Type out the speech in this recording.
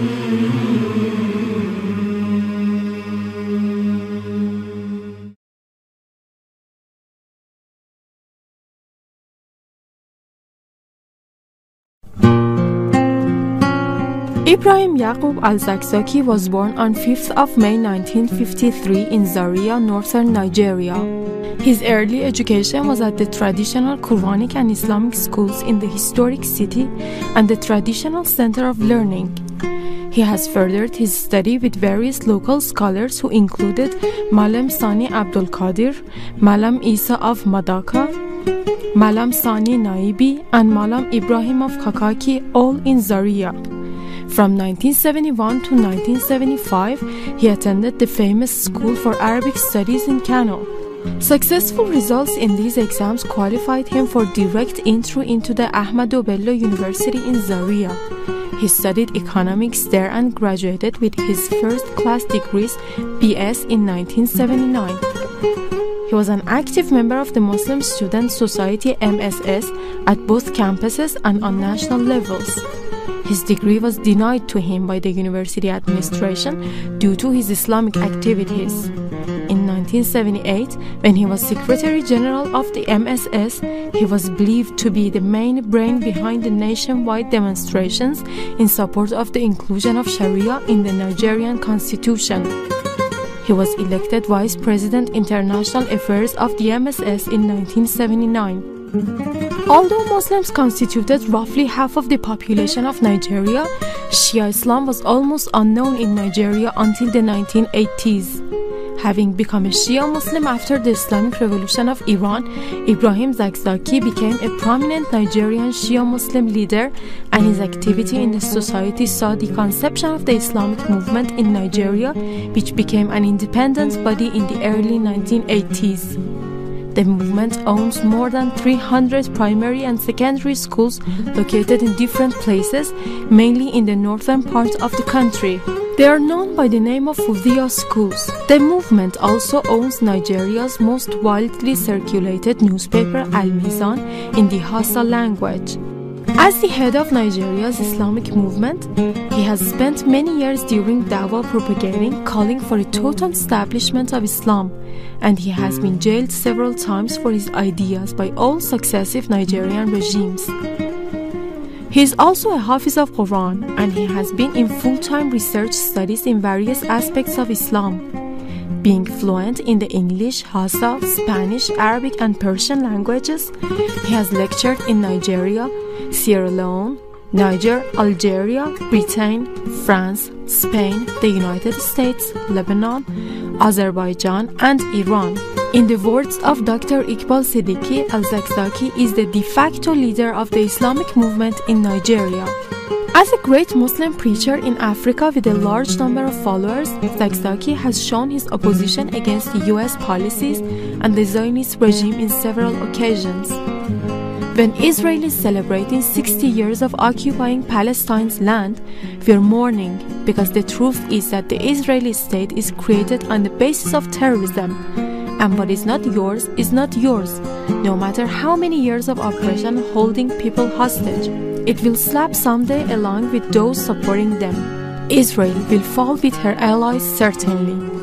Ibrahim Yaqub al-Zakzaki was born on 5th of May 1953 in Zaria, northern Nigeria. His early education was at the traditional Quranic and Islamic schools in the historic city and the traditional center of learning. He has furthered his study with various local scholars who included Malam Sani Abdul Qadir, Malam Isa of Madaka, Malam Sani Naibi, and Malam Ibrahim of Kakaki, all in Zaria. From 1971 to 1975, he attended the famous School for Arabic Studies in Kano. Successful results in these exams qualified him for direct entry into the Ahmadu Bello University in Zaria. He studied economics there and graduated with his first-class degrees BS in 1979. He was an active member of the Muslim Student Society MSS at both campuses and on national levels. His degree was denied to him by the university administration due to his Islamic activities. In 1978, when he was Secretary General of the MSS, he was believed to be the main brain behind the nationwide demonstrations in support of the inclusion of Sharia in the Nigerian constitution. He was elected Vice President International Affairs of the MSS in 1979. Although Muslims constituted roughly half of the population of Nigeria, Shia Islam was almost unknown in Nigeria until the 1980s. Having become a Shia Muslim after the Islamic Revolution of Iran, Ibrahim Zakzaki became a prominent Nigerian Shia Muslim leader, and his activity in the society saw the conception of the Islamic movement in Nigeria, which became an independent body in the early 1980s. The movement owns more than 300 primary and secondary schools located in different places, mainly in the northern part of the country. They are known by the name of Fuziya schools. The movement also owns Nigeria's most widely circulated newspaper, Al Mizan, in the Hausa language. As the head of Nigeria's Islamic movement, he has spent many years during Dawah propagating, calling for a total establishment of Islam, and he has been jailed several times for his ideas by all successive Nigerian regimes. He is also a Hafiz of Quran, and he has been in full-time research studies in various aspects of Islam. Being fluent in the English, Hausa, Spanish, Arabic, and Persian languages, he has lectured in Nigeria, Sierra Leone, Niger, Algeria, Britain, France, Spain, the United States, Lebanon, Azerbaijan, and Iran. In the words of Dr. Iqbal Siddiqui, al-Zakzaki is the de facto leader of the Islamic movement in Nigeria. As a great Muslim preacher in Africa with a large number of followers, Zakzaki has shown his opposition against the US policies and the Zionist regime in several occasions. When Israel is celebrating 60 years of occupying Palestine's land, we are mourning because the truth is that the Israeli state is created on the basis of terrorism, and what is not yours is not yours, no matter how many years of oppression holding people hostage. It will slap someday along with those supporting them. Israel will fall with her allies certainly.